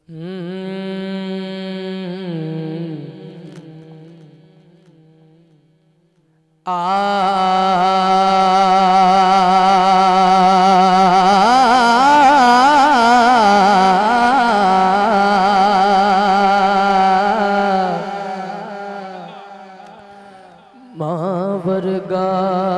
माँ वर्गा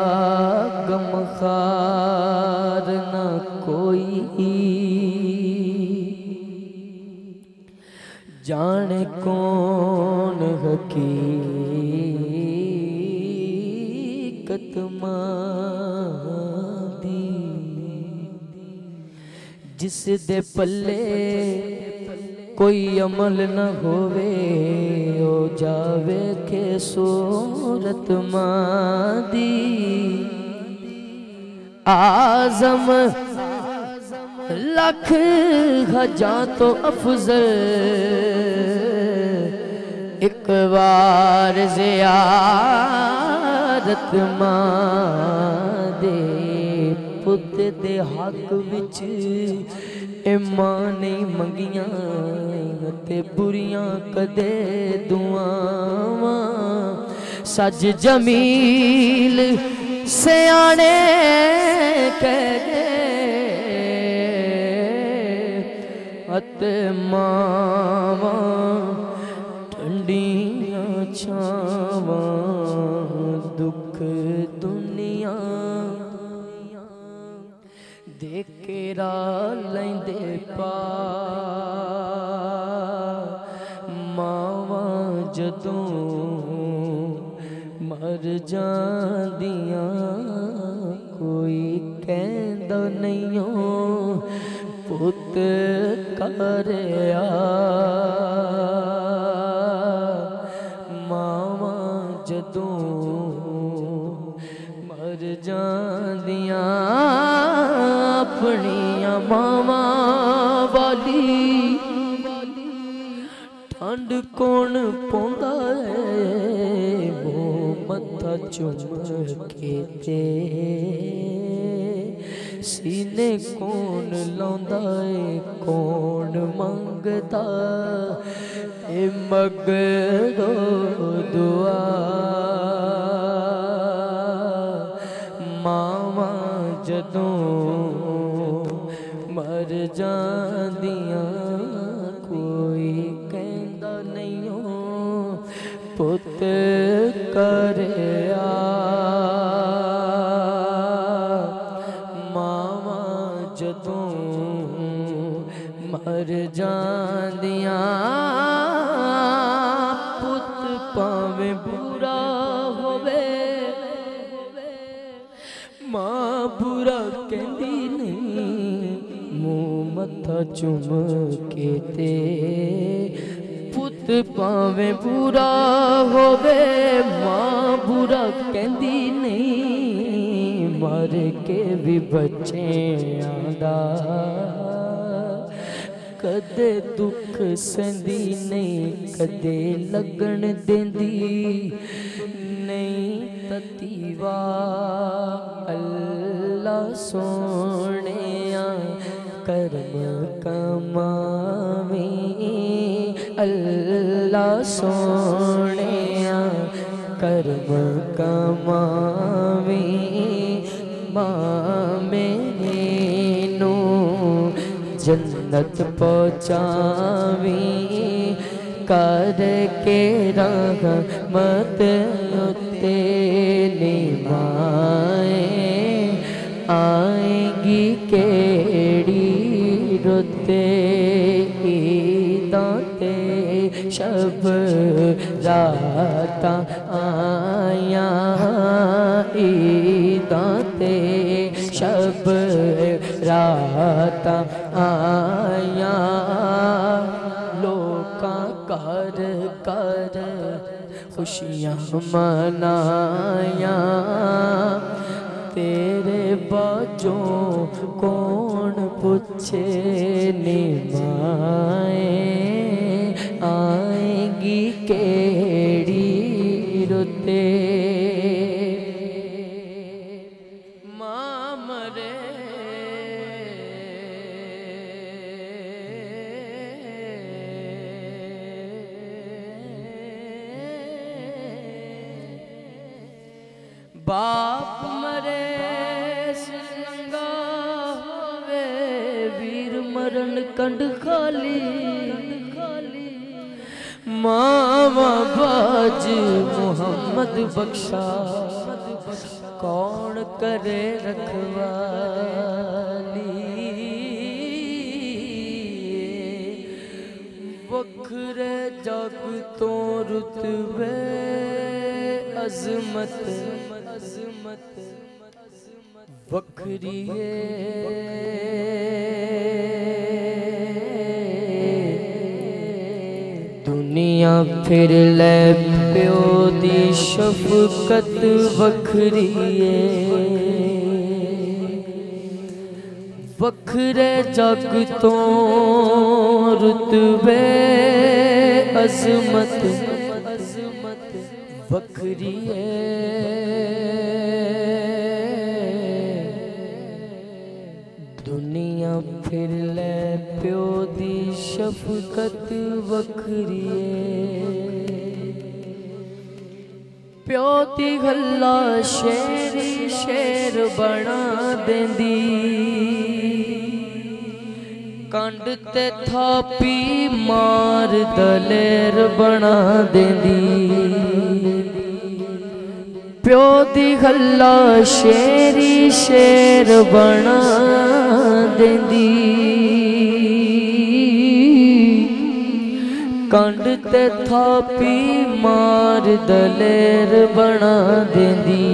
गमखार न कोई, जाने कौन हकीकत मादी, जिस दे पल्ले कोई अमल न होवे ओ जावे के सूरत मादी। आजम लख हजार तो अफजल, एक बार ज़ियारत मादे। पुत दे हक विच मां नहीं मंगियां ते बुरियां कदे दुआवां। सज जमील सियाने कह अते मावां ठंडियां छावां। दुख दुनिया दे केरा लैंदे पा, मावां जदों मर जांदियां कोई कहंदा नहीं पुत करया। मावां जदों मर जांदियां अपनियां मावां वाली ठंड कौन पौंदा है मुँह मत्था चुम के ते। सीने कौन लांदा है कौन मंगदा ए मगरो दुआ। मावां जदों मर जांदियां कोई कहंदा नहीं पुत करया। मावां जदों मर जांदियां पुत भावें बुरा होवे मां बुरा कहंदी नहीं मुँह मत्था चुम के ते। पुत भावें बुरा होवे मां बुरा कहंदी नहीं मर के भी बच्चेआं दा कदे दुख सहंदी नहीं कदे लगन देंदी नहीं ततीवा। अल्लाह सोहणिया करम कमावी, अल्लाह सोहणिया करम कमावी। मां मैनू जन्नत पहुँचावी करके रहमत उत्ते निभाए। आएगी केड़ी रुते ईदां ते शब रात आया ईदां ते शब रात आया। लोकां कर कर खुशियां मनाया तेरे बाजों कौन पूछे निभाए। आएगी केड़ी रुते मां मरे बाप मरे सिंगा होवे वीर मरण कंड खाली मामा बाज मोहम्मद बख्शा कौन करे रखवाली वखरे जग तो रुतबे अजमत वखरी दुनिया फिर ले प्यो दी शफकत वखरी वखरे जग तो रुतबे अजमत वखरी दुनिया फिर ले प्यो दी शफकत वखरी प्यो दी गल्ला शेरी शेर बना देंदी कंड ते थापी मार दलेर बना देंदी प्यो दी गल्ला शेरी शेर बना देंदी कंड ते थापी मार दलेर बना देंदी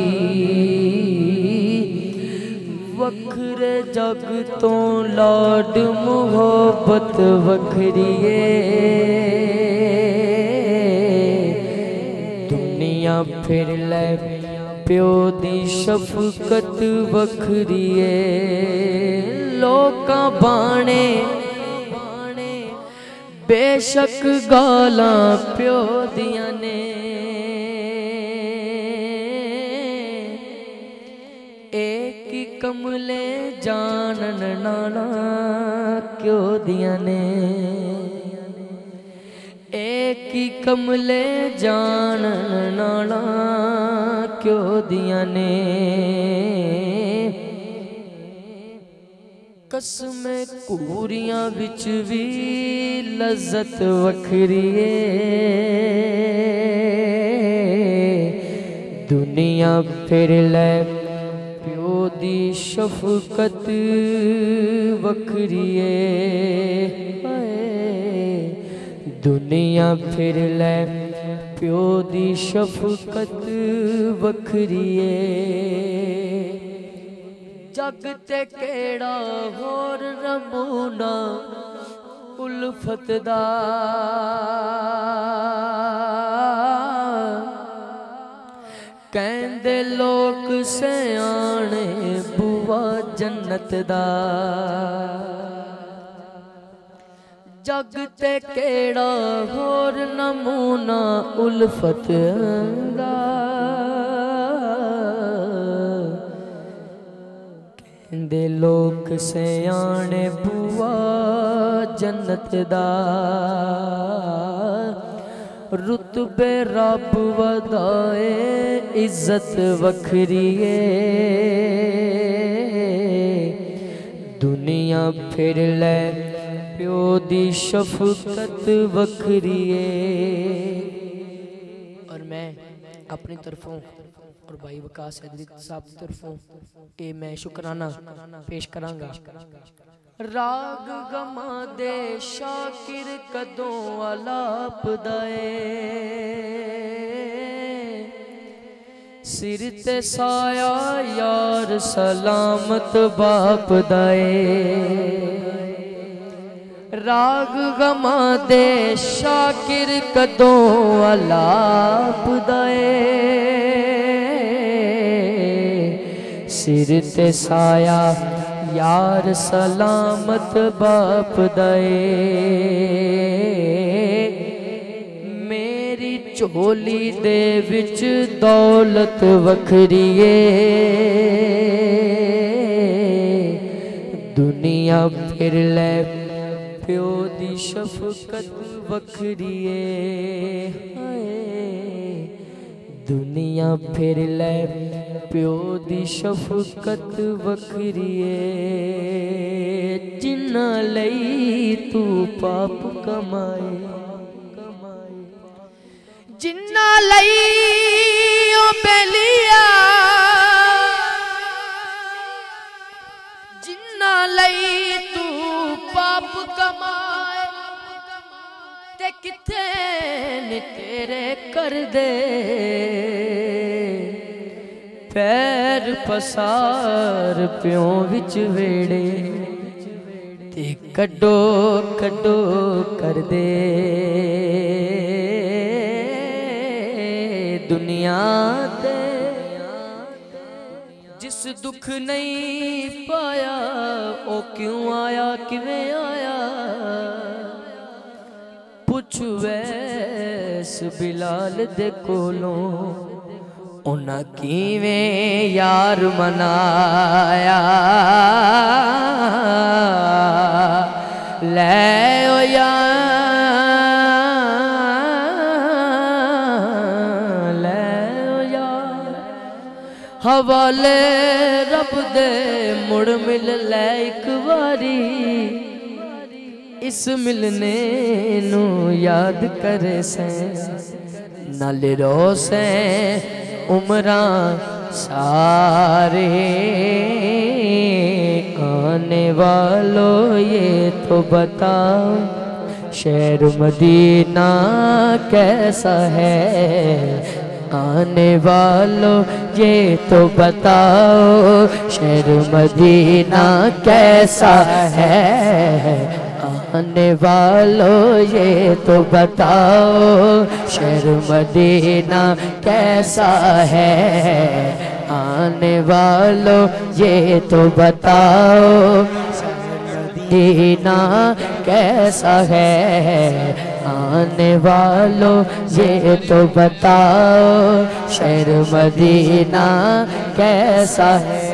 वखरे जग तो लाड मुहब्बत वखरी दुनिया फिर ले प्यो दी शफकत वखरी लोका बाणे बेशक गाला प्यो दियां ने एक कमले जानन नाना क्यों दियां ने एक कमले जानन नाना क्यों दियां ने कसमे कूरियां विच भी लज्जत वखरी दुनिया फिर ले प्यो दी शफकत वखरी दुनिया फिर ले प्यो दी शफकत वखरी जग ते केड़ा होर नमूना उल्फत दा कहंदे लोक सियाणे बुआ जन्नत दा जग ते केड़ा होर नमूना उल्फत दा कहंदे लोक सियाणे बुआ जन्नत दा रुतबे रब वदाए इज्जत वखरी दुनिया फिर ले प्यो दी शफकत वखरी और मैं अपनी तरफों और भाई वकास साहब की तरफों ये मैं शुक्राना पेश करांगा राग गमा दे शाकिर कदों आलाप दाए सिर ते साया यार सलामत बाप दाए राग गमा दे शाकिर कदों आलाप दाए सिर ते साया यार सलामत बाप दाए मेरी झोली दे विच दौलत वखरी दुनिया फिर ले प्यो दी शफकत वखरी दुनिया फिर ले प्यो दी शफकत वखरीए जिन्ना लई तू पाप कमाए जिन्ना लई ओ बेलिया जिन्ना लई तू पाप कमाए ते किथे ने तेरे कर दे पैर पसार प्यों विच वेड़े ते कड्डो कड्डो कर दे दुनिया ते जिस दुख नहीं पाया ओ क्यों आया किवें आया पुछ वैस बिलाल दे कोलों उन्हां किवें यार मनाया ले ओ यार हवाले रब दे मुड़ मिल ले एक बारी इस मिलने नू याद करे से नाले रोसे उमरा सारे आने वालों ये तो बताओ शहर मदीना कैसा है आने वालों ये तो बताओ शहर मदीना कैसा है आने वालों ये तो बताओ शहर मदीना कैसा है आने वालों ये तो बताओ मदीना कैसा है आने वालों ये तो बताओ शहर मदीना कैसा है।